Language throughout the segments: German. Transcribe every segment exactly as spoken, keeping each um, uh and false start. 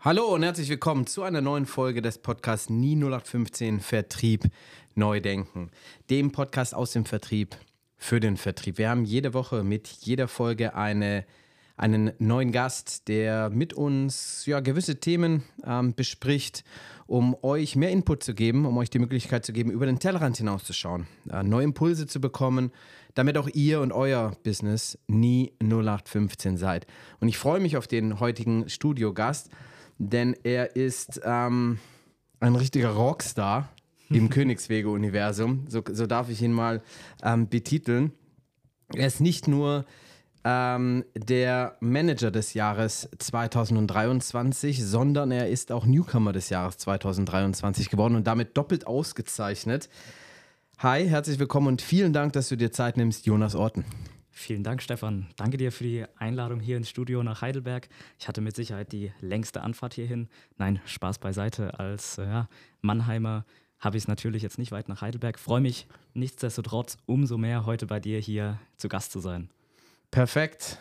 Hallo und herzlich willkommen zu einer neuen Folge des Podcasts N I null acht fünfzehn Vertrieb neu denken, dem Podcast aus dem Vertrieb für den Vertrieb. Wir haben jede Woche mit jeder Folge eine, einen neuen Gast, der mit uns ja, gewisse Themen ähm, bespricht, um euch mehr Input zu geben, um euch die Möglichkeit zu geben, über den Tellerrand hinauszuschauen, äh, neue Impulse zu bekommen, damit auch ihr und euer Business nie null acht fünfzehn seid. Und ich freue mich auf den heutigen Studiogast, denn er ist ähm, ein richtiger Rockstar im Königswege-Universum. So, so darf ich ihn mal ähm, betiteln. Er ist nicht nur ähm, der Manager des Jahres zwanzig dreiundzwanzig, sondern er ist auch Newcomer des Jahres zwanzig dreiundzwanzig geworden und damit doppelt ausgezeichnet. Hi, herzlich willkommen und vielen Dank, dass du dir Zeit nimmst, Jonas Orten. Vielen Dank, Stefan. Danke dir für die Einladung hier ins Studio nach Heidelberg. Ich hatte mit Sicherheit die längste Anfahrt hierhin. Nein, Spaß beiseite. Als äh, ja, Mannheimer habe ich es natürlich jetzt nicht weit nach Heidelberg. Freue mich nichtsdestotrotz umso mehr, heute bei dir hier zu Gast zu sein. Perfekt.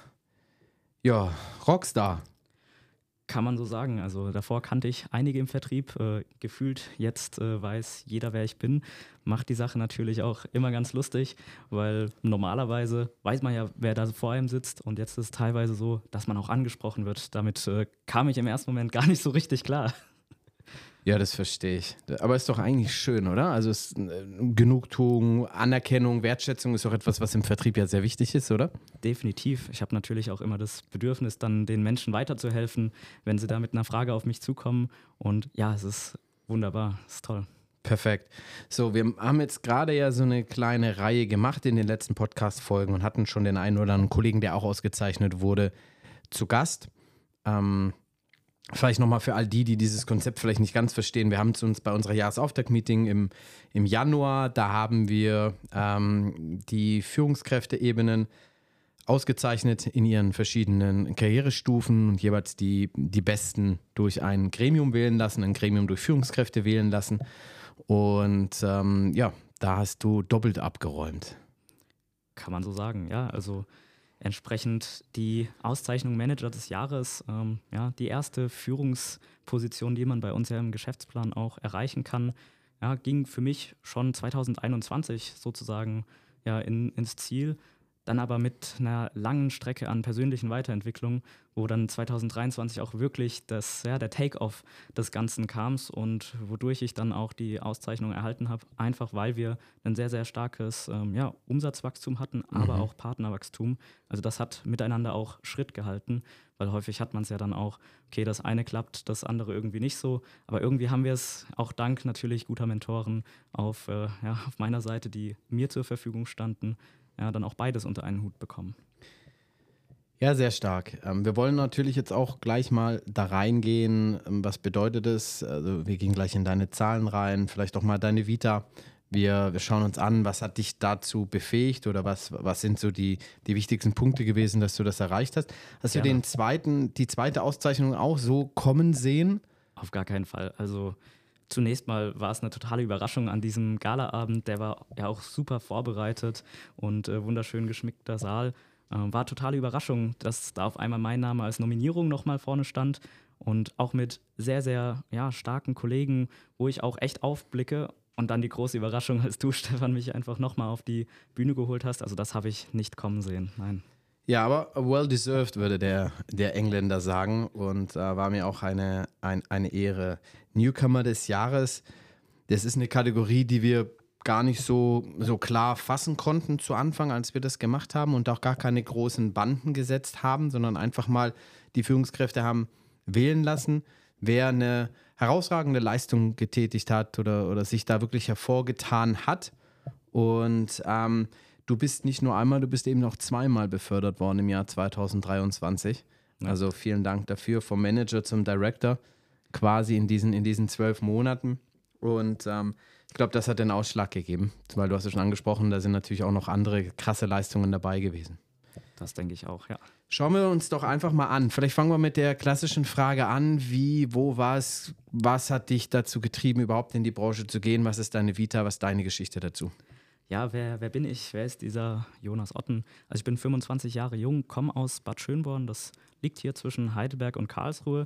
Ja, Rockstar. Kann man so sagen. Also davor kannte ich einige im Vertrieb. Äh, gefühlt jetzt äh, weiß jeder, wer ich bin. Macht die Sache natürlich auch immer ganz lustig, weil normalerweise weiß man ja, wer da vor einem sitzt. Und jetzt ist es teilweise so, dass man auch angesprochen wird. Damit äh, kam ich im ersten Moment gar nicht so richtig klar. Ja, das verstehe ich. Aber ist doch eigentlich schön, oder? Also es, äh, Genugtuung, Anerkennung, Wertschätzung ist doch etwas, was im Vertrieb ja sehr wichtig ist, oder? Definitiv. Ich habe natürlich auch immer das Bedürfnis, dann den Menschen weiterzuhelfen, wenn sie da mit einer Frage auf mich zukommen. Und ja, es ist wunderbar, es ist toll. Perfekt. So, wir haben jetzt gerade ja so eine kleine Reihe gemacht in den letzten Podcast-Folgen und hatten schon den einen oder anderen Kollegen, der auch ausgezeichnet wurde, zu Gast. Ähm, Vielleicht nochmal für all die, die dieses Konzept vielleicht nicht ganz verstehen. Wir haben es uns bei unserer Jahresauftaktmeeting im, im Januar, da haben wir ähm, die Führungskräfteebenen ausgezeichnet in ihren verschiedenen Karrierestufen und jeweils die, die Besten durch ein Gremium wählen lassen, ein Gremium durch Führungskräfte wählen lassen. Und ähm, ja, da hast du doppelt abgeräumt. Kann man so sagen, ja. Also entsprechend die Auszeichnung Manager des Jahres, ähm, ja, die erste Führungsposition, die man bei uns ja im Geschäftsplan auch erreichen kann, ja, ging für mich schon zwanzig einundzwanzig sozusagen ja, in, ins Ziel. Dann aber mit einer langen Strecke an persönlichen Weiterentwicklungen, wo dann zwanzig dreiundzwanzig auch wirklich das, ja, der Take-off des Ganzen kam und wodurch ich dann auch die Auszeichnung erhalten habe, einfach weil wir ein sehr, sehr starkes ähm, ja, Umsatzwachstum hatten, aber Mhm. auch Partnerwachstum. Also das hat miteinander auch Schritt gehalten, weil häufig hat man es ja dann auch, okay, das eine klappt, das andere irgendwie nicht so, aber irgendwie haben wir es auch dank natürlich guter Mentoren auf, äh, ja, auf meiner Seite, die mir zur Verfügung standen, ja, dann auch beides unter einen Hut bekommen. Ja, sehr stark. Ähm, wir wollen natürlich jetzt auch gleich mal da reingehen. Ähm, was bedeutet es? Also wir gehen gleich in deine Zahlen rein, vielleicht auch mal deine Vita. Wir, wir schauen uns an, was hat dich dazu befähigt oder was, was sind so die, die wichtigsten Punkte gewesen, dass du das erreicht hast. Hast Gerne. du den zweiten, die zweite Auszeichnung auch so kommen sehen? Auf gar keinen Fall. Also zunächst mal war es eine totale Überraschung an diesem Galaabend. Der war ja auch super vorbereitet und äh, wunderschön geschmückter Saal. Äh, war totale Überraschung, dass da auf einmal mein Name als Nominierung nochmal vorne stand und auch mit sehr, sehr ja, starken Kollegen, wo ich auch echt aufblicke. Und dann die große Überraschung, als du, Stefan, mich einfach nochmal auf die Bühne geholt hast. Also das habe ich nicht kommen sehen, nein. Ja, aber well deserved, würde der, der Engländer sagen. Und äh, war mir auch eine, ein, eine Ehre. Newcomer des Jahres, das ist eine Kategorie, die wir gar nicht so, so klar fassen konnten zu Anfang, als wir das gemacht haben und auch gar keine großen Banden gesetzt haben, sondern einfach mal die Führungskräfte haben wählen lassen, wer eine herausragende Leistung getätigt hat oder, oder sich da wirklich hervorgetan hat. Und ähm, du bist nicht nur einmal, du bist eben noch zweimal befördert worden im Jahr zwanzig dreiundzwanzig. Ja. Also vielen Dank dafür, vom Manager zum Director, quasi in diesen, in diesen zwölf Monaten. Und ähm, ich glaube, das hat den Ausschlag gegeben, weil du hast es schon angesprochen, da sind natürlich auch noch andere krasse Leistungen dabei gewesen. Das denke ich auch, ja. Schauen wir uns doch einfach mal an. Vielleicht fangen wir mit der klassischen Frage an, wie, wo, was, was hat dich dazu getrieben, überhaupt in die Branche zu gehen? Was ist deine Vita, was ist deine Geschichte dazu? Ja, wer, wer bin ich? Wer ist dieser Jonas Otten? Also ich bin fünfundzwanzig Jahre jung, komme aus Bad Schönborn, das liegt hier zwischen Heidelberg und Karlsruhe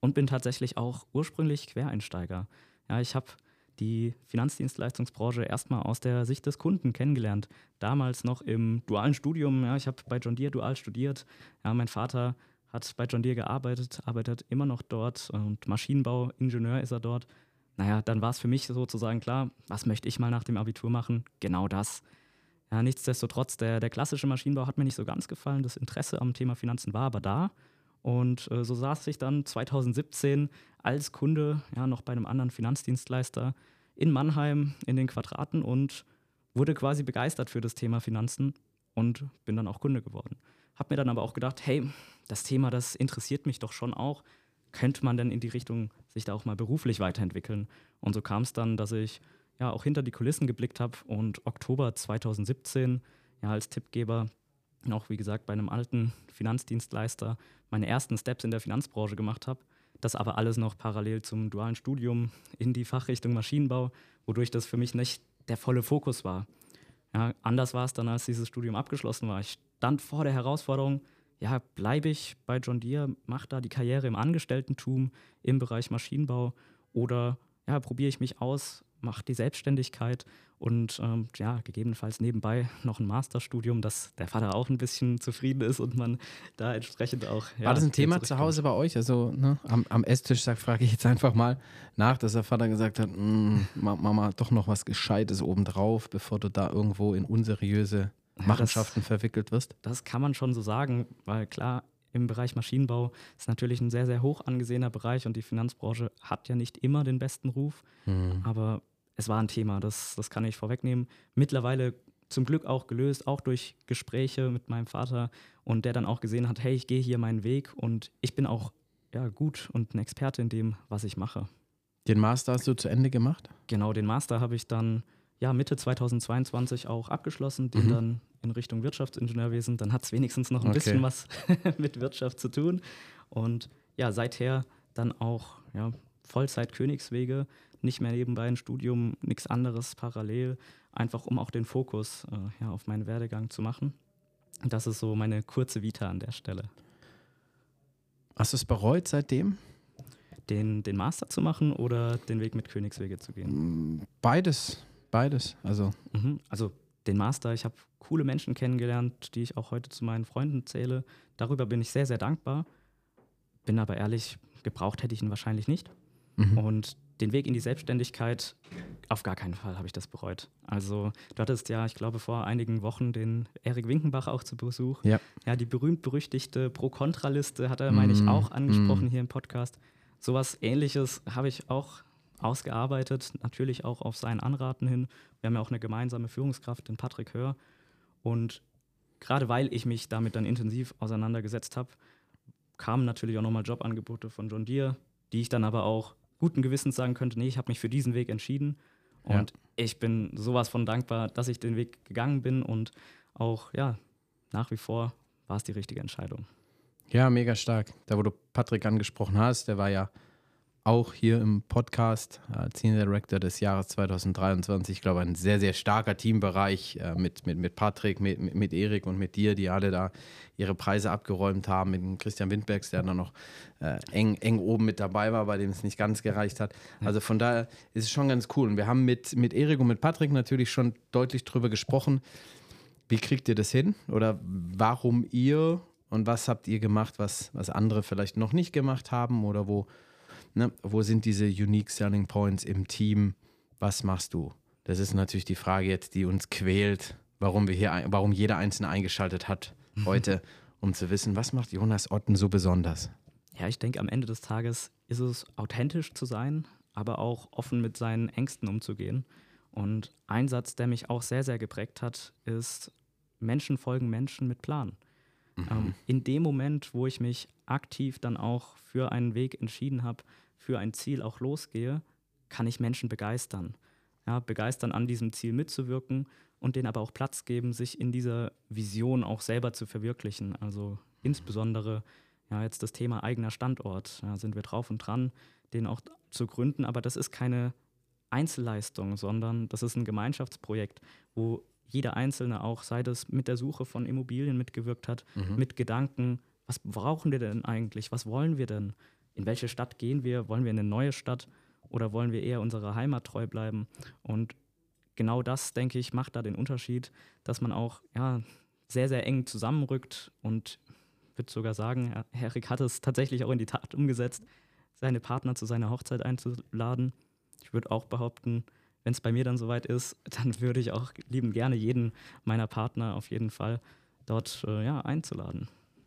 und bin tatsächlich auch ursprünglich Quereinsteiger. Ja, ich habe die Finanzdienstleistungsbranche erstmal aus der Sicht des Kunden kennengelernt. Damals noch im dualen Studium. Ja, ich habe bei John Deere dual studiert. Ja, mein Vater hat bei John Deere gearbeitet, arbeitet immer noch dort und Maschinenbauingenieur ist er dort. Naja, dann war es für mich sozusagen klar, was möchte ich mal nach dem Abitur machen? Genau das. Ja, nichtsdestotrotz, der, der klassische Maschinenbau hat mir nicht so ganz gefallen. Das Interesse am Thema Finanzen war aber da. Und äh, so saß ich dann zwanzig siebzehn als Kunde, ja, noch bei einem anderen Finanzdienstleister in Mannheim in den Quadraten und wurde quasi begeistert für das Thema Finanzen und bin dann auch Kunde geworden. Hab mir dann aber auch gedacht, hey, das Thema, das interessiert mich doch schon auch. Könnte man denn in die Richtung sich da auch mal beruflich weiterentwickeln? Und so kam es dann, dass ich ja auch hinter die Kulissen geblickt habe und Oktober zwanzig siebzehn ja als Tippgeber auch wie gesagt bei einem alten Finanzdienstleister meine ersten Steps in der Finanzbranche gemacht habe. Das aber alles noch parallel zum dualen Studium in die Fachrichtung Maschinenbau, wodurch das für mich nicht der volle Fokus war. Ja, anders war es dann, als dieses Studium abgeschlossen war. Ich stand vor der Herausforderung, ja, bleibe ich bei John Deere, mache da die Karriere im Angestellten-Tum im Bereich Maschinenbau oder ja, probiere ich mich aus, mache die Selbstständigkeit und ähm, ja, gegebenenfalls nebenbei noch ein Masterstudium, dass der Vater auch ein bisschen zufrieden ist und man da entsprechend auch. Ja, war das ein Thema zu Hause bei euch? Also ne, am, am Esstisch frage ich jetzt einfach mal nach, dass der Vater gesagt hat, Mama, doch noch was Gescheites obendrauf, bevor du da irgendwo in unseriöse Machenschaften ja, das, verwickelt wirst? Das kann man schon so sagen, weil klar, im Bereich Maschinenbau ist natürlich ein sehr, sehr hoch angesehener Bereich und die Finanzbranche hat ja nicht immer den besten Ruf, mhm. aber es war ein Thema, das, das kann ich vorwegnehmen. Mittlerweile zum Glück auch gelöst, auch durch Gespräche mit meinem Vater und der dann auch gesehen hat, hey, ich gehe hier meinen Weg und ich bin auch ja, gut und ein Experte in dem, was ich mache. Den Master hast du zu Ende gemacht? Genau, den Master habe ich dann ja, Mitte zweitausendzweiundzwanzig auch abgeschlossen, den mhm. dann in Richtung Wirtschaftsingenieurwesen. Dann hat es wenigstens noch ein okay. bisschen was mit Wirtschaft zu tun. Und ja, seither dann auch ja, Vollzeit-Königswege, nicht mehr nebenbei ein Studium, nichts anderes parallel, einfach um auch den Fokus äh, ja, auf meinen Werdegang zu machen. Das ist so meine kurze Vita an der Stelle. Hast du es bereut seitdem? Den, den Master zu machen oder den Weg mit Königswege zu gehen? Beides. Beides, also. Mhm, also den Master, ich habe coole Menschen kennengelernt, die ich auch heute zu meinen Freunden zähle. Darüber bin ich sehr, sehr dankbar. Bin aber ehrlich, gebraucht hätte ich ihn wahrscheinlich nicht. Mhm. Und den Weg in die Selbstständigkeit, auf gar keinen Fall habe ich das bereut. Also du hattest ja, ich glaube, vor einigen Wochen den Erik Winkenbach auch zu Besuch. Ja, ja die berühmt-berüchtigte Pro-Kontra-Liste hat er, meine ich, auch angesprochen mm. hier im Podcast. Sowas Ähnliches habe ich auch ausgearbeitet, natürlich auch auf sein Anraten hin. Wir haben ja auch eine gemeinsame Führungskraft, den Patrick Hör. Und gerade weil ich mich damit dann intensiv auseinandergesetzt habe, kamen natürlich auch nochmal Jobangebote von John Deere, die ich dann aber auch guten Gewissens sagen könnte, nee, ich habe mich für diesen Weg entschieden. Und ja. ich bin sowas von dankbar, dass ich den Weg gegangen bin und auch, ja, nach wie vor war es die richtige Entscheidung. Ja, mega stark. Da, wo du Patrick angesprochen hast, der war ja auch hier im Podcast als Senior Director des Jahres zweitausenddreiundzwanzig. Ich glaube, ein sehr, sehr starker Teambereich äh, mit, mit, mit Patrick, mit, mit, mit Erik und mit dir, die alle da ihre Preise abgeräumt haben. Mit dem Christian Windbergs, der dann noch äh, eng, eng oben mit dabei war, bei dem es nicht ganz gereicht hat. Also von daher ist es schon ganz cool. Und wir haben mit, mit Erik und mit Patrick natürlich schon deutlich drüber gesprochen. Wie kriegt ihr das hin? Oder warum ihr und was habt ihr gemacht, was, was andere vielleicht noch nicht gemacht haben? Oder wo Ne, wo sind diese Unique Selling Points im Team? Was machst du? Das ist natürlich die Frage jetzt, die uns quält, warum wir hier, warum jeder Einzelne eingeschaltet hat heute, um zu wissen, was macht Jonas Otten so besonders? Ja, ich denke, am Ende des Tages ist es authentisch zu sein, aber auch offen mit seinen Ängsten umzugehen. Und ein Satz, der mich auch sehr, sehr geprägt hat, ist: Menschen folgen Menschen mit Plan. Mhm. Ähm, in dem Moment, wo ich mich aktiv dann auch für einen Weg entschieden habe, für ein Ziel auch losgehe, kann ich Menschen begeistern. Ja, begeistern, an diesem Ziel mitzuwirken und denen aber auch Platz geben, sich in dieser Vision auch selber zu verwirklichen. Also insbesondere ja, jetzt das Thema eigener Standort. Ja, sind wir drauf und dran, den auch zu gründen. Aber das ist keine Einzelleistung, sondern das ist ein Gemeinschaftsprojekt, wo jeder Einzelne auch, sei das mit der Suche von Immobilien mitgewirkt hat, mhm. mit Gedanken, was brauchen wir denn eigentlich, was wollen wir denn? in welche Stadt gehen wir? Wollen wir in eine neue Stadt oder wollen wir eher unserer Heimat treu bleiben? Und genau das, denke ich, macht da den Unterschied, dass man auch ja, sehr, sehr eng zusammenrückt und ich würde sogar sagen, Herr Erik hat es tatsächlich auch in die Tat umgesetzt, seine Partner zu seiner Hochzeit einzuladen. Ich würde auch behaupten, wenn es bei mir dann soweit ist, dann würde ich auch lieben gerne jeden meiner Partner auf jeden Fall dort äh, ja, einzuladen.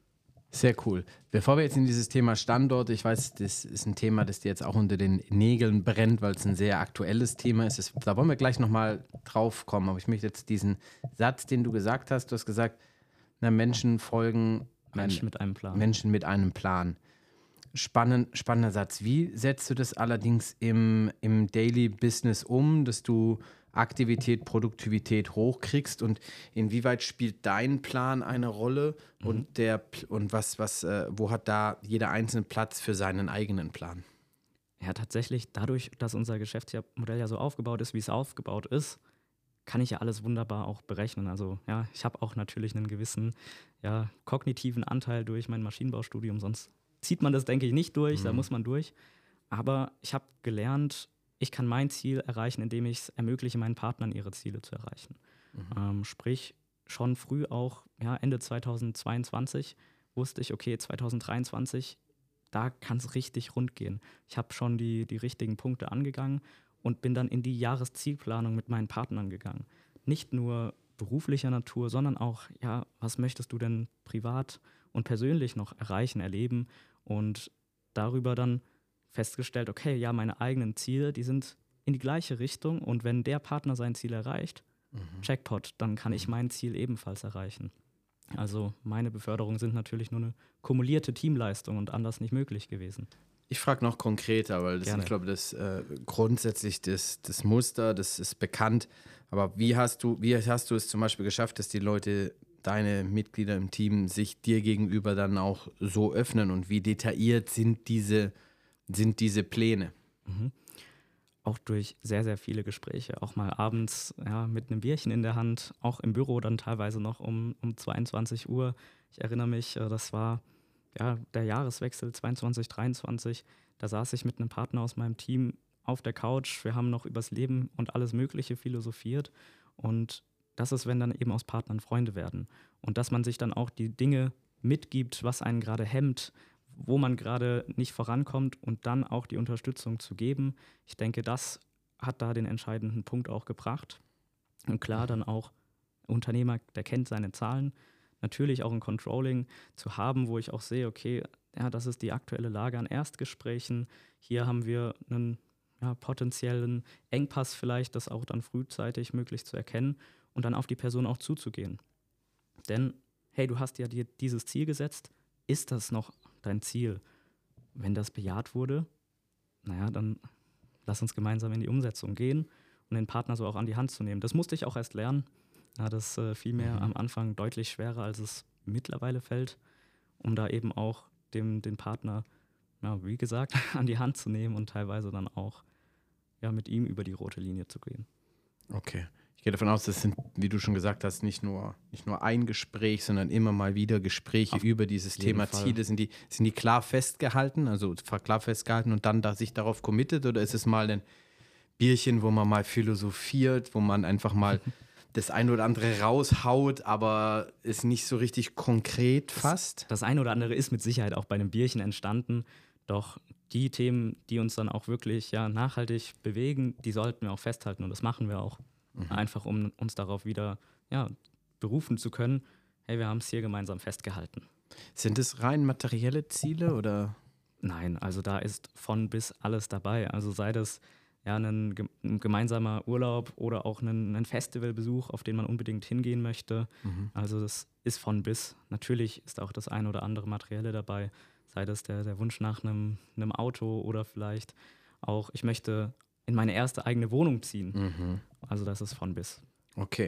Sehr cool. Bevor wir jetzt in dieses Thema Standort, ich weiß, das ist ein Thema, das dir jetzt auch unter den Nägeln brennt, weil es ein sehr aktuelles Thema ist. Das, da wollen wir gleich nochmal drauf kommen. Aber ich möchte jetzt diesen Satz, den du gesagt hast, du hast gesagt, na, Menschen folgen Menschen mit einem Plan. Menschen mit einem Plan. Spannend, spannender Satz. Wie setzt du das allerdings im, im Daily Business um, dass du Aktivität, Produktivität hochkriegst und inwieweit spielt dein Plan eine Rolle mhm. und der und was, was, äh, wo hat da jeder einzelne Platz für seinen eigenen Plan? Ja, tatsächlich, dadurch, dass unser Geschäftsmodell ja so aufgebaut ist, wie es aufgebaut ist, kann ich ja alles wunderbar auch berechnen. Also ja, ich habe auch natürlich einen gewissen ja, kognitiven Anteil durch mein Maschinenbaustudium, sonst zieht man das, denke ich, nicht durch, mhm. da muss man durch. Aber ich habe gelernt, ich kann mein Ziel erreichen, indem ich es ermögliche, meinen Partnern ihre Ziele zu erreichen. Mhm. Ähm, sprich, schon früh auch, ja, Ende zweitausendzweiundzwanzig wusste ich, okay, zweitausenddreiundzwanzig, da kann es richtig rund gehen. Ich habe schon die, die richtigen Punkte angegangen und bin dann in die Jahreszielplanung mit meinen Partnern gegangen. Nicht nur beruflicher Natur, sondern auch, ja, was möchtest du denn privat und persönlich noch erreichen, erleben und darüber dann festgestellt, okay, ja, meine eigenen Ziele, die sind in die gleiche Richtung und wenn der Partner sein Ziel erreicht, mhm. Jackpot, dann kann ich mein Ziel ebenfalls erreichen. Also meine Beförderungen sind natürlich nur eine kumulierte Teamleistung und anders nicht möglich gewesen. Ich frage noch konkreter, weil das, ich glaube, das äh, grundsätzlich das, das Muster, das ist bekannt. Aber wie hast du, wie hast du es zum Beispiel geschafft, dass die Leute, deine Mitglieder im Team, sich dir gegenüber dann auch so öffnen und wie detailliert sind diese, sind diese Pläne? Mhm. Auch durch sehr, sehr viele Gespräche, auch mal abends ja, mit einem Bierchen in der Hand, auch im Büro dann teilweise noch um, um zweiundzwanzig Uhr. Ich erinnere mich, das war ja, der Jahreswechsel zweiundzwanzig dreiundzwanzig. Da saß ich mit einem Partner aus meinem Team auf der Couch. Wir haben noch übers Leben und alles Mögliche philosophiert. Und das ist, wenn dann eben aus Partnern Freunde werden. Und dass man sich dann auch die Dinge mitgibt, was einen gerade hemmt, wo man gerade nicht vorankommt und dann auch die Unterstützung zu geben. Ich denke, das hat da den entscheidenden Punkt auch gebracht. Und klar, dann auch Unternehmer, der kennt seine Zahlen. Natürlich auch ein Controlling zu haben, wo ich auch sehe, okay, ja, das ist die aktuelle Lage an Erstgesprächen. Hier haben wir einen ja, potenziellen Engpass vielleicht, das auch dann frühzeitig möglich zu erkennen und dann auf die Person auch zuzugehen. Denn, hey, du hast ja dir dieses Ziel gesetzt, ist das noch dein Ziel? Wenn das bejaht wurde, naja, dann lass uns gemeinsam in die Umsetzung gehen und den Partner so auch an die Hand zu nehmen. Das musste ich auch erst lernen. Ja, das äh, fiel mir mhm. am Anfang deutlich schwerer, als es mittlerweile fällt, um da eben auch dem, den Partner, ja, wie gesagt, an die Hand zu nehmen und teilweise dann auch ja, mit ihm über die rote Linie zu gehen. Okay. Ich gehe davon aus, das sind, wie du schon gesagt hast, nicht nur, nicht nur ein Gespräch, sondern immer mal wieder Gespräche Auf über dieses Thema Fall. Ziele. Sind die, sind die klar festgehalten, also klar festgehalten und dann da sich darauf committet, oder ist es mal ein Bierchen, wo man mal philosophiert, wo man einfach mal das ein oder andere raushaut, aber ist nicht so richtig konkret fast? Das, das ein oder andere ist mit Sicherheit auch bei einem Bierchen entstanden, doch die Themen, die uns dann auch wirklich ja, nachhaltig bewegen, die sollten wir auch festhalten und das machen wir auch. Mhm. Einfach um uns darauf wieder ja, berufen zu können, hey, wir haben es hier gemeinsam festgehalten. Sind es rein materielle Ziele oder? Nein, also da ist von bis alles dabei. Also sei das ja, ein, ein gemeinsamer Urlaub oder auch ein, ein Festivalbesuch, auf den man unbedingt hingehen möchte. Mhm. Also das ist von bis. Natürlich ist auch das ein oder andere Materielle dabei, sei das der, der Wunsch nach einem, einem Auto oder vielleicht auch, ich möchte in meine erste eigene Wohnung ziehen. Mhm. Also das ist von bis. Okay.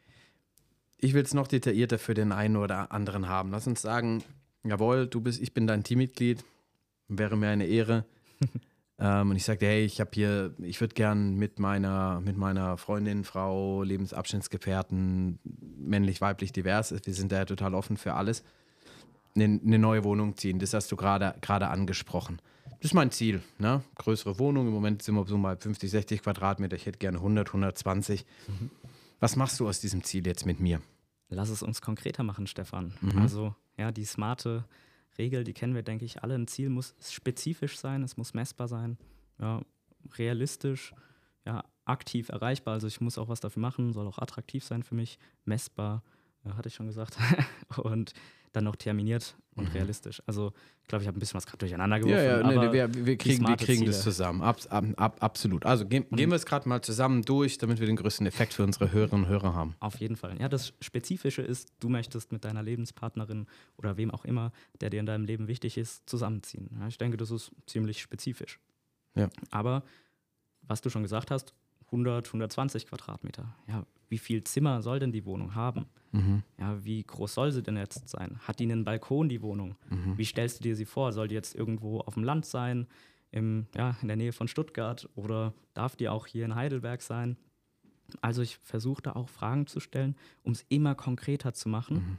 Ich will es noch detaillierter für den einen oder anderen haben. Lass uns sagen, jawohl, du bist, ich bin dein Teammitglied, wäre mir eine Ehre. ähm, und ich sagte, hey, ich habe hier, ich würde gern mit meiner, mit meiner Freundin, Frau, Lebensabschnittsgefährten, männlich, weiblich, divers, wir sind da ja total offen für alles, eine, eine neue Wohnung ziehen. Das hast du gerade gerade angesprochen. das ist mein Ziel, ne? Größere Wohnung, im Moment sind wir so mal fünfzig, sechzig Quadratmeter, ich hätte gerne hundert, hundertzwanzig. Mhm. Was machst du aus diesem Ziel jetzt mit mir? Lass es uns konkreter machen, Stefan. Mhm. Also ja, die smarte Regel, die kennen wir, denke ich, alle. Ein Ziel muss spezifisch sein, es muss messbar sein, ja, realistisch, ja, aktiv erreichbar. Also ich muss auch was dafür machen, soll auch attraktiv sein für mich, messbar, ja, hatte ich schon gesagt, und dann noch terminiert und mhm. realistisch. Also ich glaube, ich habe ein bisschen was gerade durcheinander geworfen. Ja, ja, nee, aber nee, wir, wir kriegen, wir kriegen das zusammen. Ab, ab, ab, absolut. Also ge gehen wir es gerade mal zusammen durch, damit wir den größten Effekt für unsere Hörerinnen und Hörer haben. Auf jeden Fall. Ja, das Spezifische ist, du möchtest mit deiner Lebenspartnerin oder wem auch immer, der dir in deinem Leben wichtig ist, zusammenziehen. Ja, ich denke, das ist ziemlich spezifisch. Ja. Aber was du schon gesagt hast, hundert, hundertzwanzig Quadratmeter. Ja, wie viel Zimmer soll denn die Wohnung haben? Mhm. Ja, wie groß soll sie denn jetzt sein? Hat die einen Balkon, die Wohnung? Mhm. Wie stellst du dir sie vor? Soll die jetzt irgendwo auf dem Land sein, im, ja, in der Nähe von Stuttgart, oder darf die auch hier in Heidelberg sein? Also ich versuche da auch Fragen zu stellen, um es immer konkreter zu machen. Mhm.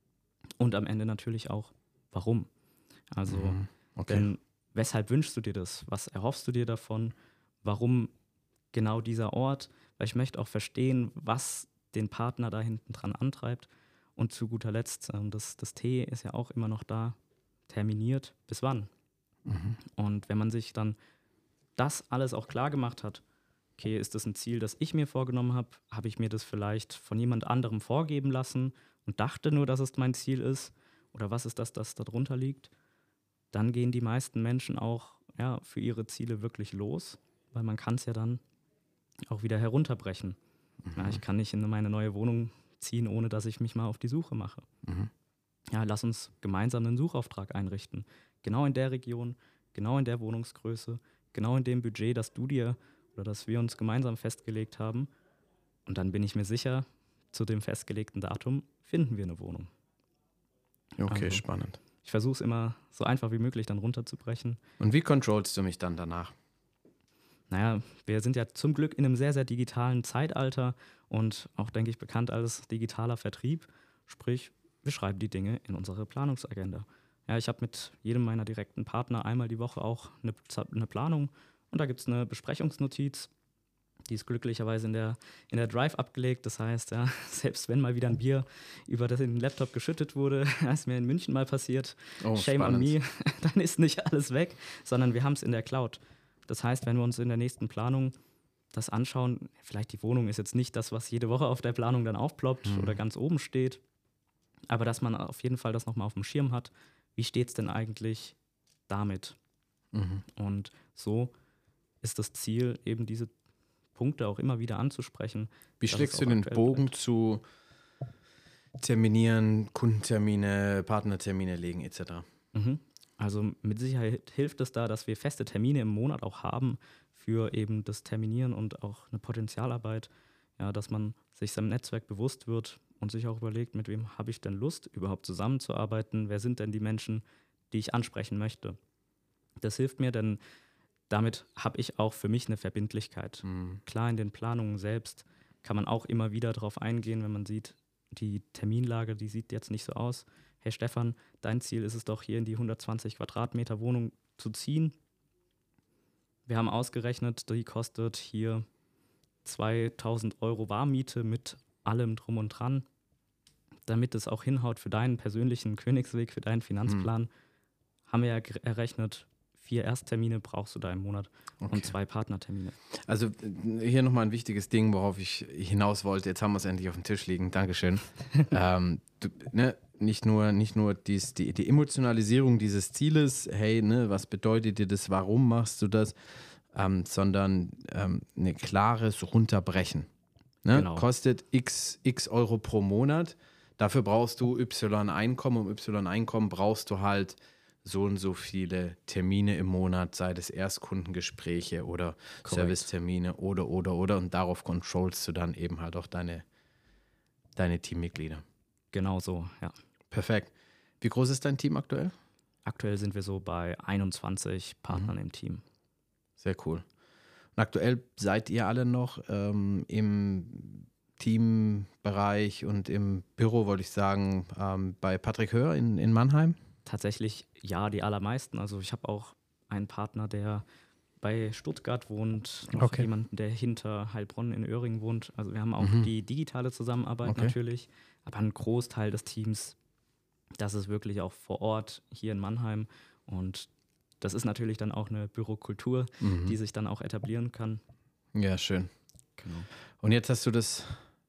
Und am Ende natürlich auch, warum? Also, mhm. okay. denn weshalb wünschst du dir das? Was erhoffst du dir davon? Warum genau dieser Ort? Weil ich möchte auch verstehen, was den Partner da hinten dran antreibt. Und zu guter Letzt, ähm, das, das T ist ja auch immer noch da, terminiert, bis wann? Mhm. Und wenn man sich dann das alles auch klar gemacht hat, okay, ist das ein Ziel, das ich mir vorgenommen habe? Habe ich mir das vielleicht von jemand anderem vorgeben lassen und dachte nur, dass es mein Ziel ist? Oder was ist das, das darunter liegt? Dann gehen die meisten Menschen auch ja, für ihre Ziele wirklich los, weil man kann es ja dann auch wieder herunterbrechen. Mhm. Ja, ich kann nicht in meine neue Wohnung ziehen, ohne dass ich mich mal auf die Suche mache. Mhm. Ja, lass uns gemeinsam einen Suchauftrag einrichten. Genau in der Region, genau in der Wohnungsgröße, genau in dem Budget, das du dir oder das wir uns gemeinsam festgelegt haben. Und dann bin ich mir sicher, zu dem festgelegten Datum finden wir eine Wohnung. Okay, also, spannend. Ich versuche es immer so einfach wie möglich dann runterzubrechen. Und wie controlst du mich dann danach? Naja, wir sind ja zum Glück in einem sehr, sehr digitalen Zeitalter und auch, denke ich, bekannt als digitaler Vertrieb. Sprich, wir schreiben die Dinge in unsere Planungsagenda. Ja, ich habe mit jedem meiner direkten Partner einmal die Woche auch eine, eine Planung und da gibt es eine Besprechungsnotiz. Die ist glücklicherweise in der, in der Drive abgelegt. Das heißt, ja, selbst wenn mal wieder ein Bier über das in den Laptop geschüttet wurde, ist mir in München mal passiert, oh, shame spannend. on me, dann ist nicht alles weg, sondern wir haben es in der Cloud. Das heißt, wenn wir uns in der nächsten Planung das anschauen, vielleicht die Wohnung ist jetzt nicht das, was jede Woche auf der Planung dann aufploppt mhm. oder ganz oben steht, aber dass man auf jeden Fall das nochmal auf dem Schirm hat, wie steht es denn eigentlich damit? Mhm. Und so ist das Ziel, eben diese Punkte auch immer wieder anzusprechen. Wie schlägst du den Bogen bleibt. zu Terminieren, Kundentermine, Partnertermine legen et cetera? Mhm. Also mit Sicherheit hilft es da, dass wir feste Termine im Monat auch haben für eben das Terminieren und auch eine Potenzialarbeit, ja, dass man sich seinem Netzwerk bewusst wird und sich auch überlegt, mit wem habe ich denn Lust, überhaupt zusammenzuarbeiten, wer sind denn die Menschen, die ich ansprechen möchte. Das hilft mir, denn damit habe ich auch für mich eine Verbindlichkeit. Mhm. Klar, in den Planungen selbst kann man auch immer wieder darauf eingehen, wenn man sieht, die Terminlage, die sieht jetzt nicht so aus. Hey Stefan, dein Ziel ist es doch, hier in die hundertzwanzig Quadratmeter Wohnung zu ziehen. Wir haben ausgerechnet, die kostet hier zweitausend Euro Warmmiete mit allem drum und dran. Damit es auch hinhaut für deinen persönlichen Königsweg, für deinen Finanzplan, mhm. haben wir ja errechnet, vier Ersttermine brauchst du da im Monat okay. und zwei Partnertermine. Also hier nochmal ein wichtiges Ding, worauf ich hinaus wollte. Jetzt haben wir es endlich auf dem Tisch liegen. Dankeschön. ähm, du, ne, nicht nur, nicht nur dies, die, die Emotionalisierung dieses Zieles, hey, ne, was bedeutet dir das, warum machst du das, ähm, sondern ähm, ein klares Runterbrechen. Ne? Genau. Kostet x, x Euro pro Monat. Dafür brauchst du Y Einkommen. Um Y Einkommen brauchst du halt so und so viele Termine im Monat, sei das Erstkundengespräche oder Korrekt. Servicetermine oder, oder, oder. Und darauf controlst du dann eben halt auch deine, deine Teammitglieder. Genau so, ja. Perfekt. Wie groß ist dein Team aktuell? Aktuell sind wir so bei einundzwanzig Partnern mhm. im Team. Sehr cool. Und aktuell seid ihr alle noch ähm, im Teambereich und im Büro, wollte ich sagen, ähm, bei Patrick Höhr in, in Mannheim? Tatsächlich ja, die allermeisten. Also ich habe auch einen Partner, der bei Stuttgart wohnt, noch Okay. jemanden, der hinter Heilbronn in Öhringen wohnt. Also wir haben auch Mhm. die digitale Zusammenarbeit Okay. natürlich, aber ein Großteil des Teams, das ist wirklich auch vor Ort hier in Mannheim. Und das ist natürlich dann auch eine Bürokultur, Mhm. die sich dann auch etablieren kann. Ja, schön. Genau. Und jetzt hast du das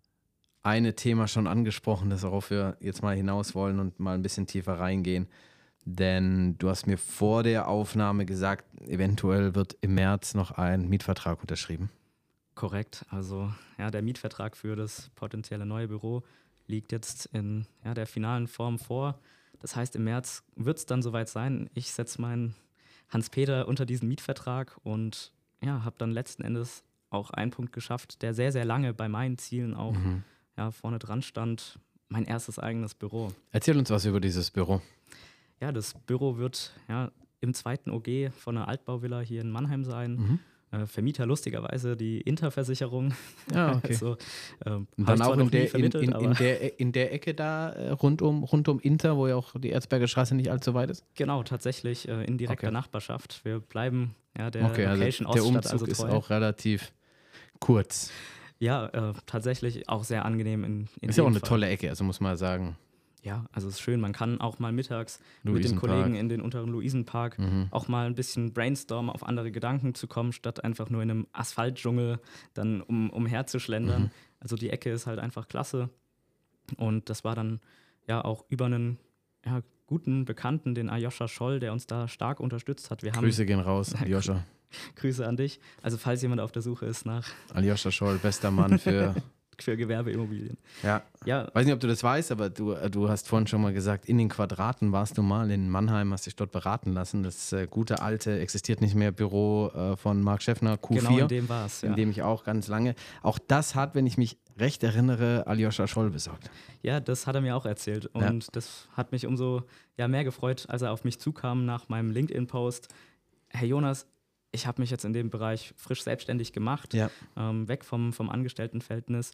eine Thema schon angesprochen, das worauf wir jetzt mal hinaus wollen und mal ein bisschen tiefer reingehen. Denn du hast mir vor der Aufnahme gesagt, eventuell wird im März noch ein Mietvertrag unterschrieben. Korrekt. Also ja, der Mietvertrag für das potenzielle neue Büro liegt jetzt in ja, der finalen Form vor. Das heißt, im März wird es dann soweit sein. Ich setze meinen Hans-Peter unter diesen Mietvertrag und ja, habe dann letzten Endes auch einen Punkt geschafft, der sehr, sehr lange bei meinen Zielen auch Mhm. ja, vorne dran stand. Mein erstes eigenes Büro. Erzähl uns was über dieses Büro. Ja, das Büro wird ja, im zweiten O G von einer Altbauvilla hier in Mannheim sein. Mhm. Äh, Vermieter lustigerweise die Interversicherung. Ja, okay. Also, ähm, Und hab dann ich zwar auch noch in nie der, in, vermittelt, in, aber in, der, in der Ecke da äh, rund, um, rund um Inter, wo ja auch die Erzberger Straße nicht allzu weit ist? genau, tatsächlich äh, in direkter Okay. Nachbarschaft. Wir bleiben ja, der Okay, also Location der Oststadt Umzug also ist treu. auch relativ kurz. Ja, äh, tatsächlich auch sehr angenehm in, in Ist ja auch dem eine Fall. tolle Ecke, also muss man sagen. Ja, also es ist schön. Man kann auch mal mittags mit den Luisenpark. Kollegen in den unteren Luisenpark Mhm. auch mal ein bisschen brainstormen, auf andere Gedanken zu kommen, statt einfach nur in einem Asphaltdschungel dann um, umherzuschlendern. Mhm. Also die Ecke ist halt einfach klasse. Und das war dann ja auch über einen ja, guten Bekannten, den Aljoscha Scholl, der uns da stark unterstützt hat. Wir Grüße gehen raus, Ja, Aljoscha. haben Grüße an dich. Also falls jemand auf der Suche ist nach Aljoscha Scholl, bester Mann für. für Gewerbeimmobilien. Ja. Ja, Weiß nicht, ob du das weißt, aber du, äh, du hast vorhin schon mal gesagt, in den Quadraten warst du mal in Mannheim, hast dich dort beraten lassen. Das äh, gute alte, existiert nicht mehr Büro äh, von Marc Schäffner, Q vier. genau in dem war es. In Ja. dem ich auch ganz lange. Auch das hat, wenn ich mich recht erinnere, Aljoscha Scholl besorgt. ja, das hat er mir auch erzählt. Und das hat mich umso ja, mehr gefreut, als er auf mich zukam nach meinem LinkedIn-Post. Herr Jonas, ich habe mich jetzt in dem Bereich frisch selbstständig gemacht, Ja. ähm, weg vom, vom Angestelltenverhältnis.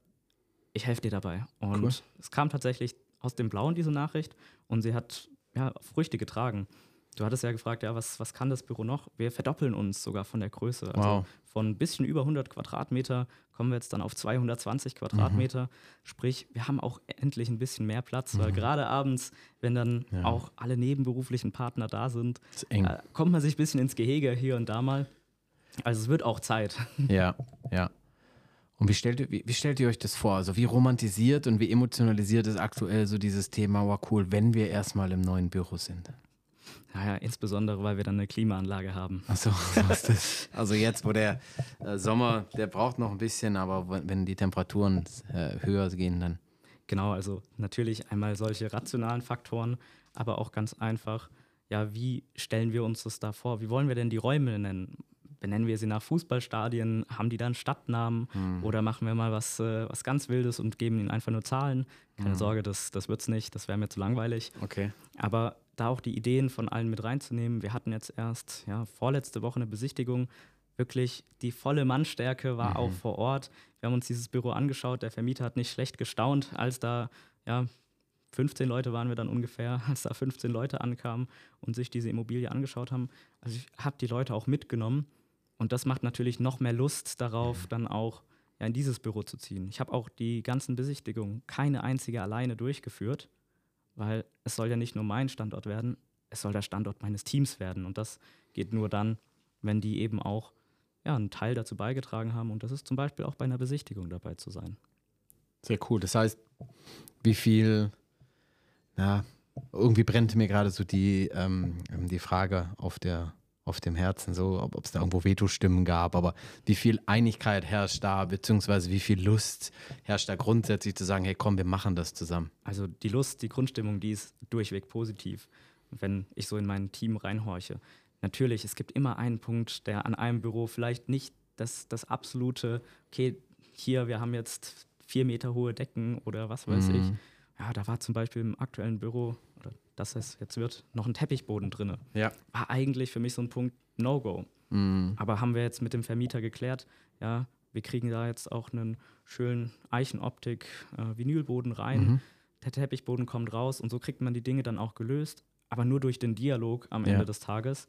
Ich helfe dir dabei. Und Cool. es kam tatsächlich aus dem Blauen, diese Nachricht, und sie hat ja, Früchte getragen. Du hattest ja gefragt, ja, was, was kann das Büro noch? Wir verdoppeln uns sogar von der Größe. Also Wow. von ein bisschen über hundert Quadratmeter kommen wir jetzt dann auf zweihundertzwanzig Quadratmeter. Mhm. Sprich, wir haben auch endlich ein bisschen mehr Platz, weil gerade abends, wenn dann Ja. auch alle nebenberuflichen Partner da sind, Das ist eng. äh, kommt man sich ein bisschen ins Gehege hier und da mal. Also es wird auch Zeit. Ja, ja. Und wie stellt, ihr, wie, wie stellt ihr euch das vor? Also wie romantisiert und wie emotionalisiert ist aktuell so dieses Thema, wow, cool, wenn wir erstmal im neuen Büro sind? Naja, insbesondere, weil wir dann eine Klimaanlage haben. Achso, so ist das. Also jetzt, wo der äh, Sommer, der braucht noch ein bisschen, aber wenn, wenn die Temperaturen äh, höher gehen, dann. Genau, also natürlich einmal solche rationalen Faktoren, aber auch ganz einfach, ja, wie stellen wir uns das da vor? Wie wollen wir denn die Räume nennen? Benennen wir sie nach Fußballstadien? Haben die dann Stadtnamen? Hm. Oder machen wir mal was, äh, was ganz Wildes und geben ihnen einfach nur Zahlen? Keine Hm. Sorge, das, das wird's nicht, das wäre mir zu langweilig. Okay. Aber da auch die Ideen von allen mit reinzunehmen. Wir hatten jetzt erst ja, vorletzte Woche eine Besichtigung. Wirklich die volle Mannstärke war Mhm. auch vor Ort. Wir haben uns dieses Büro angeschaut. Der Vermieter hat nicht schlecht gestaunt, als da ja, fünfzehn Leute waren wir dann ungefähr, als da fünfzehn Leute ankamen und sich diese Immobilie angeschaut haben. Also ich habe die Leute auch mitgenommen. Und das macht natürlich noch mehr Lust darauf, dann auch ja, in dieses Büro zu ziehen. Ich habe auch die ganzen Besichtigungen, keine einzige alleine durchgeführt, weil es soll ja nicht nur mein Standort werden, es soll der Standort meines Teams werden. Und das geht nur dann, wenn die eben auch ja, einen Teil dazu beigetragen haben. Und das ist zum Beispiel auch bei einer Besichtigung dabei zu sein. Sehr cool. Das heißt, wie viel, na, irgendwie brennt mir gerade so die, ähm, die Frage auf der auf dem Herzen, so, ob es da irgendwo Veto-Stimmen gab, aber wie viel Einigkeit herrscht da, beziehungsweise wie viel Lust herrscht da grundsätzlich zu sagen, hey komm, wir machen das zusammen. Also die Lust, die Grundstimmung, die ist durchweg positiv, wenn ich so in mein Team reinhorche. Natürlich, es gibt immer einen Punkt, der an einem Büro vielleicht nicht das, das absolute, okay, hier, wir haben jetzt vier Meter hohe Decken oder was weiß Mhm. ich. Ja, da war zum Beispiel im aktuellen Büro, oder das es jetzt wird, noch ein Teppichboden drin. Ja. War eigentlich für mich so ein Punkt No-Go. Mhm. Aber haben wir jetzt mit dem Vermieter geklärt, ja, wir kriegen da jetzt auch einen schönen Eichenoptik-Vinylboden rein. Mhm. Der Teppichboden kommt raus und so kriegt man die Dinge dann auch gelöst, aber nur durch den Dialog am Ja. Ende des Tages.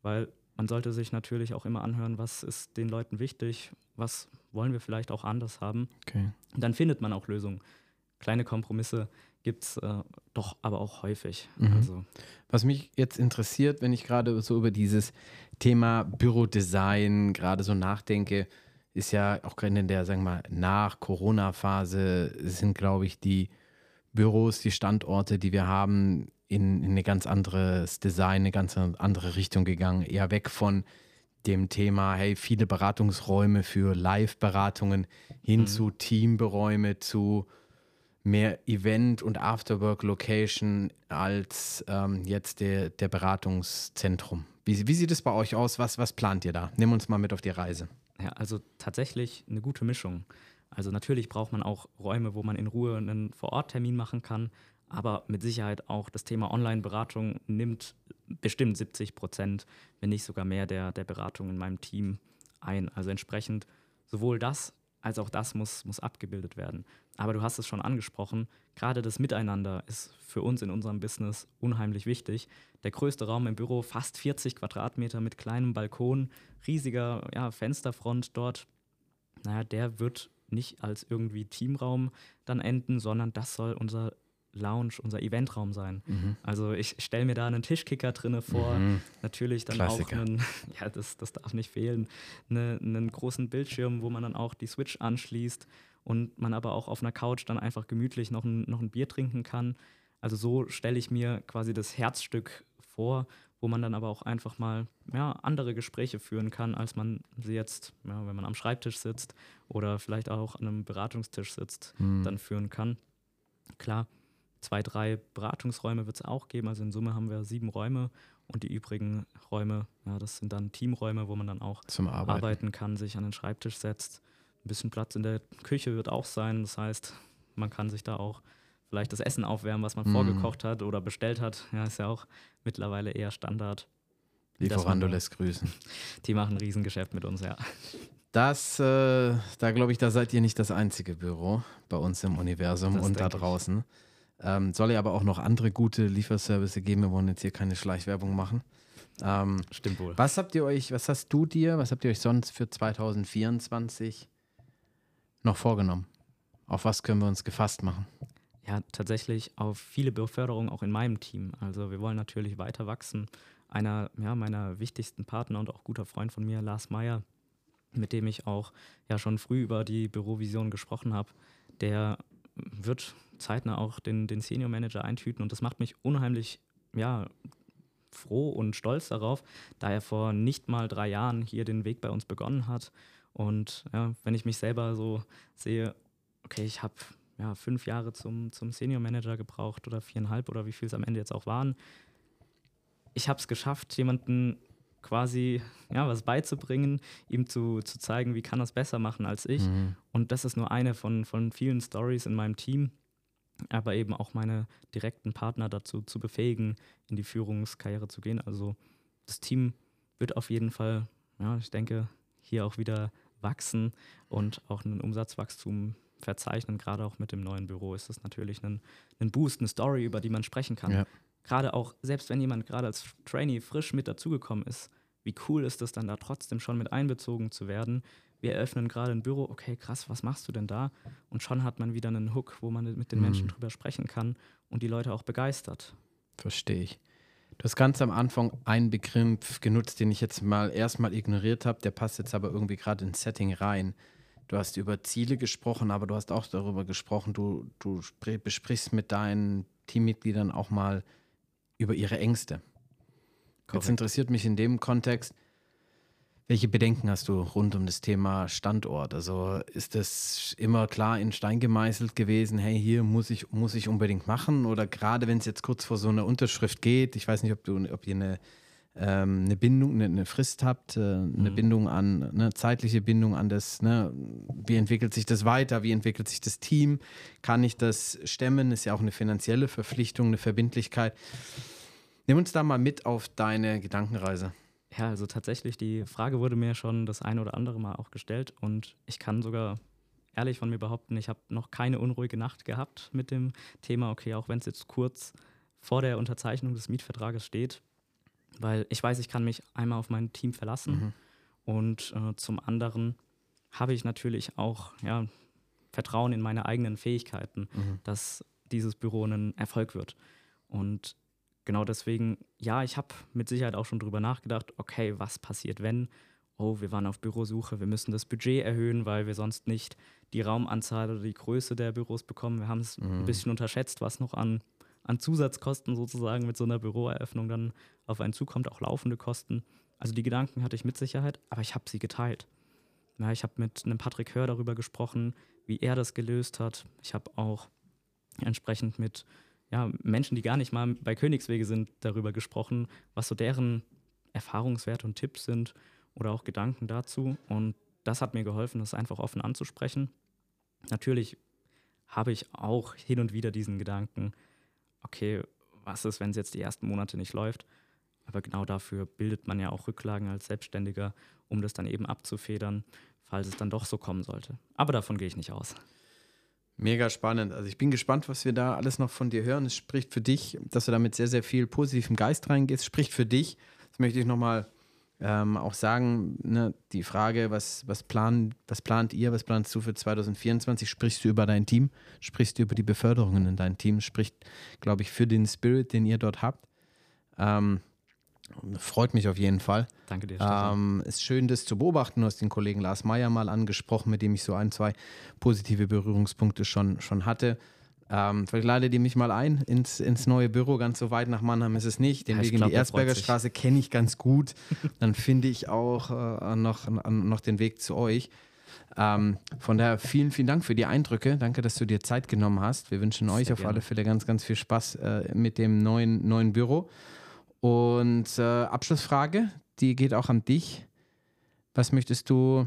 weil man sollte sich natürlich auch immer anhören, was ist den Leuten wichtig, was wollen wir vielleicht auch anders haben. Okay. Und dann findet man auch Lösungen. Kleine Kompromisse gibt es äh, doch aber auch häufig. Mhm. Also, Was mich jetzt interessiert, wenn ich gerade so über dieses Thema Bürodesign gerade so nachdenke, ist ja auch gerade in der, sagen wir mal, nach-Corona-Phase sind, glaube ich, die Büros, die Standorte, die wir haben, in, in ein ganz anderes Design, eine ganz andere Richtung gegangen. Eher weg von dem Thema, hey, viele Beratungsräume für Live-Beratungen hin Mhm. zu Teamberäume, zu mehr Event- und Afterwork-Location als ähm, jetzt der, der Beratungszentrum. Wie, wie sieht es bei euch aus? Was, was plant ihr da? Nimm uns mal mit auf die Reise. ja, also tatsächlich eine gute Mischung. Also natürlich braucht man auch Räume, wo man in Ruhe einen Vor-Ort-Termin machen kann, aber mit Sicherheit auch das Thema Online-Beratung nimmt bestimmt siebzig Prozent, wenn nicht sogar mehr der, der Beratung in meinem Team ein. Also entsprechend sowohl das als auch das muss, muss abgebildet werden. Aber du hast es schon angesprochen, gerade das Miteinander ist für uns in unserem Business unheimlich wichtig. Der größte Raum im Büro, fast vierzig Quadratmeter mit kleinem Balkon, riesiger ja, Fensterfront dort, naja, der wird nicht als irgendwie Teamraum dann enden, sondern das soll unser Lounge, unser Eventraum sein. Mhm. Also ich stelle mir da einen Tischkicker drinne vor, Mhm. natürlich dann Klassiker. auch einen, ja, das, das darf nicht fehlen, eine, einen großen Bildschirm, wo man dann auch die Switch anschließt und man aber auch auf einer Couch dann einfach gemütlich noch ein, noch ein Bier trinken kann. Also so stelle ich mir quasi das Herzstück vor, wo man dann aber auch einfach mal ja, andere Gespräche führen kann, als man sie jetzt, ja, wenn man am Schreibtisch sitzt oder vielleicht auch an einem Beratungstisch sitzt, Mhm. dann führen kann. Klar, zwei, drei Beratungsräume wird es auch geben. Also in Summe haben wir sieben Räume und die übrigen Räume, ja, das sind dann Teamräume, wo man dann auch Zum Arbeiten. arbeiten kann, sich an den Schreibtisch setzt. Ein bisschen Platz in der Küche wird auch sein. Das heißt, man kann sich da auch vielleicht das Essen aufwärmen, was man Mhm. vorgekocht hat oder bestellt hat. Ja, ist ja auch mittlerweile eher Standard. Lieferando da- lässt grüßen. Die machen ein Riesengeschäft mit uns, ja. Das, äh, da glaube ich, da seid ihr nicht das einzige Büro bei uns im Universum Das und da denke ich. draußen. Ähm, soll ja aber auch noch andere gute Lieferservice geben. Wir wollen jetzt hier keine Schleichwerbung machen. Ähm, Stimmt wohl. was habt ihr euch, was hast du dir, was habt ihr euch sonst für zwanzig vierundzwanzig noch vorgenommen? Auf was können wir uns gefasst machen? Ja, tatsächlich auf viele Beförderungen auch in meinem Team. Also wir wollen natürlich weiter wachsen. Einer ja, meiner wichtigsten Partner und auch guter Freund von mir, Lars Meyer, mit dem ich auch ja schon früh über die Bürovision gesprochen habe, der wird zeitnah auch den, den Senior Manager eintüten und das macht mich unheimlich ja, froh und stolz darauf, da er vor nicht mal drei Jahren hier den Weg bei uns begonnen hat. Und ja, wenn ich mich selber so sehe, okay, ich habe ja, fünf Jahre zum, zum Senior Manager gebraucht oder viereinhalb oder wie viel es am Ende jetzt auch waren. Ich habe es geschafft, jemanden quasi ja, was beizubringen, ihm zu, zu zeigen, wie kann er es besser machen als ich. Mhm. Und das ist nur eine von, von vielen Stories in meinem Team, aber eben auch meine direkten Partner dazu zu befähigen, in die Führungskarriere zu gehen. Also das Team wird auf jeden Fall, ja, ich denke, hier auch wieder wachsen und auch ein Umsatzwachstum verzeichnen. Gerade auch mit dem neuen Büro ist das natürlich ein, ein Boost, eine Story, über die man sprechen kann. Ja. Gerade auch, selbst wenn jemand gerade als Trainee frisch mit dazugekommen ist, wie cool ist es dann da trotzdem schon mit einbezogen zu werden? Wir eröffnen gerade ein Büro, okay, krass, was machst du denn da? Und schon hat man wieder einen Hook, wo man mit den Mhm. Menschen drüber sprechen kann und die Leute auch begeistert. Verstehe ich. Du hast ganz am Anfang einen Begriff genutzt, den ich jetzt mal erstmal ignoriert habe, der passt jetzt aber irgendwie gerade ins Setting rein. Du hast über Ziele gesprochen, aber du hast auch darüber gesprochen, du, du spr- besprichst mit deinen Teammitgliedern auch mal über ihre Ängste. Jetzt Korrekt. interessiert mich in dem Kontext, welche Bedenken hast du rund um das Thema Standort? Also ist das immer klar in Stein gemeißelt gewesen, hey, hier muss ich, muss ich unbedingt machen? Oder gerade wenn es jetzt kurz vor so einer Unterschrift geht, ich weiß nicht, ob, du, ob ihr eine, ähm, eine Bindung, eine, eine Frist habt, äh, eine Mhm. Bindung an, eine zeitliche Bindung an das, ne, wie entwickelt sich das weiter, wie entwickelt sich das Team? Kann ich das stemmen? Ist ja auch eine finanzielle Verpflichtung, eine Verbindlichkeit. Nimm uns da mal mit auf deine Gedankenreise. Ja, also tatsächlich, die Frage wurde mir schon das ein oder andere Mal auch gestellt und ich kann sogar ehrlich von mir behaupten, ich habe noch keine unruhige Nacht gehabt mit dem Thema, okay, auch wenn es jetzt kurz vor der Unterzeichnung des Mietvertrages steht. weil ich weiß, ich kann mich einmal auf mein Team verlassen mhm. und äh, zum anderen habe ich natürlich auch ja, Vertrauen in meine eigenen Fähigkeiten, mhm. dass dieses Büro ein Erfolg wird. Und genau deswegen, ja, ich habe mit Sicherheit auch schon drüber nachgedacht, okay, was passiert, wenn? Oh, wir waren auf Bürosuche, wir müssen das Budget erhöhen, weil wir sonst nicht die Raumanzahl oder die Größe der Büros bekommen. Wir haben es mhm. ein bisschen unterschätzt, was noch an, an Zusatzkosten sozusagen mit so einer Büroeröffnung dann auf einen zukommt, auch laufende Kosten. Also die Gedanken hatte ich mit Sicherheit, aber ich habe sie geteilt. Ja, ich habe mit einem Patrick Hör darüber gesprochen, wie er das gelöst hat. Ich habe auch entsprechend mit ja, Menschen, die gar nicht mal bei Königswege sind, darüber gesprochen, was so deren Erfahrungswerte und Tipps sind oder auch Gedanken dazu. Und das hat mir geholfen, das einfach offen anzusprechen. Natürlich habe ich auch hin und wieder diesen Gedanken, okay, was ist, wenn es jetzt die ersten Monate nicht läuft? Aber genau dafür bildet man ja auch Rücklagen als Selbstständiger, um das dann eben abzufedern, falls es dann doch so kommen sollte. Aber davon gehe ich nicht aus. Mega spannend. Also ich bin gespannt, was wir da alles noch von dir hören. Es spricht für dich, dass du da mit sehr, sehr viel positivem Geist reingehst. Spricht für dich, das möchte ich nochmal ähm, auch sagen, ne, die Frage, was, was, plan, was plant ihr, was planst du für zwanzig vierundzwanzig? Sprichst du über dein Team? Sprichst du über die Beförderungen in dein Team? Spricht, glaube ich, für den Spirit, den ihr dort habt. Ähm, Freut mich auf jeden Fall. Danke dir, Stefan. Ähm, ist schön, das zu beobachten. Du hast den Kollegen Lars Meyer mal angesprochen, mit dem ich so ein, zwei positive Berührungspunkte schon, schon hatte. Ähm, vielleicht ladet ihr mich mal ein ins, ins neue Büro. Ganz so weit nach Mannheim ist es nicht. Den ja, Weg in glaub, die Erzberger Straße kenne ich ganz gut. Dann finde ich auch äh, noch, noch den Weg zu euch. Ähm, von daher vielen, vielen Dank für die Eindrücke. Danke, dass du dir Zeit genommen hast. Wir wünschen Sehr euch auf gerne. alle Fälle ganz, ganz viel Spaß äh, mit dem neuen, neuen Büro. Und äh, Abschlussfrage, die geht auch an dich. Was möchtest du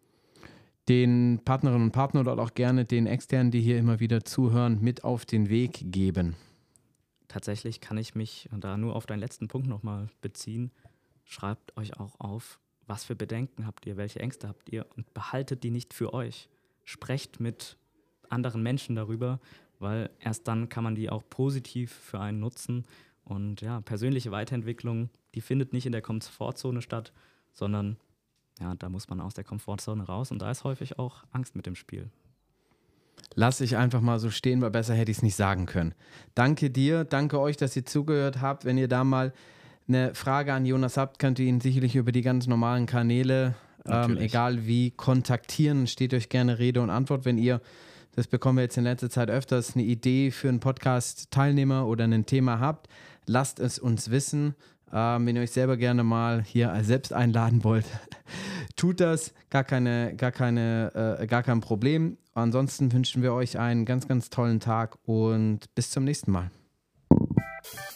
den Partnerinnen und Partnern oder auch gerne den Externen, die hier immer wieder zuhören, mit auf den Weg geben? Tatsächlich kann ich mich da nur auf deinen letzten Punkt nochmal beziehen. Schreibt euch auch auf, was für Bedenken habt ihr, welche Ängste habt ihr und behaltet die nicht für euch. Sprecht mit anderen Menschen darüber, weil erst dann kann man die auch positiv für einen nutzen. Und ja, persönliche Weiterentwicklung, die findet nicht in der Komfortzone statt, sondern ja, da muss man aus der Komfortzone raus und da ist häufig auch Angst mit dem Spiel. Lass ich einfach mal so stehen, weil besser hätte ich es nicht sagen können. Danke dir, danke euch, dass ihr zugehört habt. Wenn ihr da mal eine Frage an Jonas habt, könnt ihr ihn sicherlich über die ganz normalen Kanäle, ähm, egal wie, kontaktieren. Steht euch gerne Rede und Antwort, wenn ihr, das bekommen wir jetzt in letzter Zeit öfters, eine Idee für einen Podcast-Teilnehmer oder ein Thema habt. Lasst es uns wissen, ähm, wenn ihr euch selber gerne mal hier selbst einladen wollt. Tut das, gar, keine, gar, keine, äh, gar kein Problem. Ansonsten wünschen wir euch einen ganz, ganz tollen Tag und bis zum nächsten Mal.